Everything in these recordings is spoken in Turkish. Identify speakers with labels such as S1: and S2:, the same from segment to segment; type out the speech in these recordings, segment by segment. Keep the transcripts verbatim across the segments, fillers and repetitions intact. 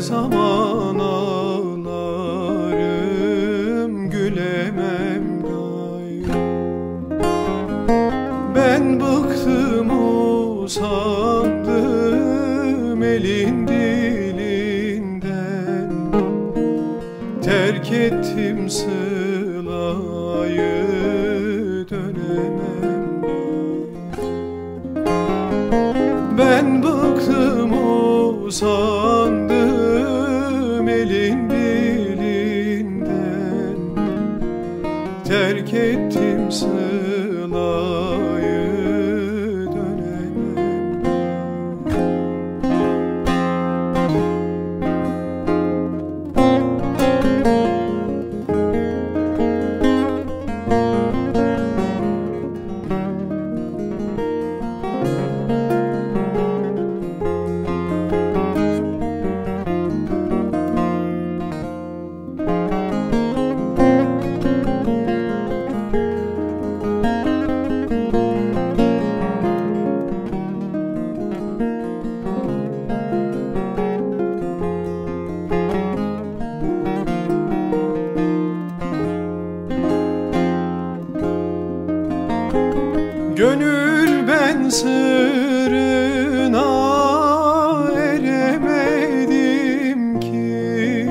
S1: zaman ağlarım, gülemem gayrı. Ben bıktım usandım elin dilinden, terk ettim sılayı, dönemem. Ben bıktım usandım elin dilinden, terk ettim sılayı, dönemem. Gönül ben sırrına eremedim ki,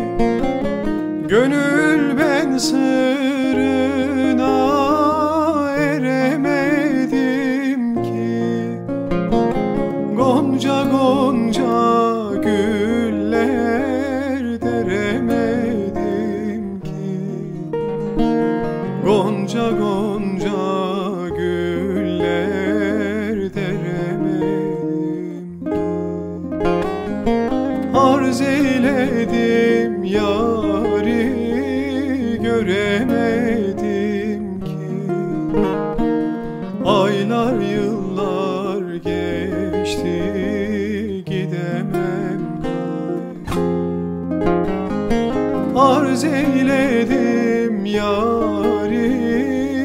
S1: gönül ben sırrına eremedim ki, gonca gonca güller deremedim ki, gonca gonca güller deremedim ki. Arz eyledim yâri, göremedim ki, aylar yıllar geçti, gidemem gayrı. Arz eyledim yâri,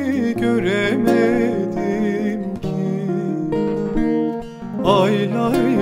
S1: göremedim ki, aylar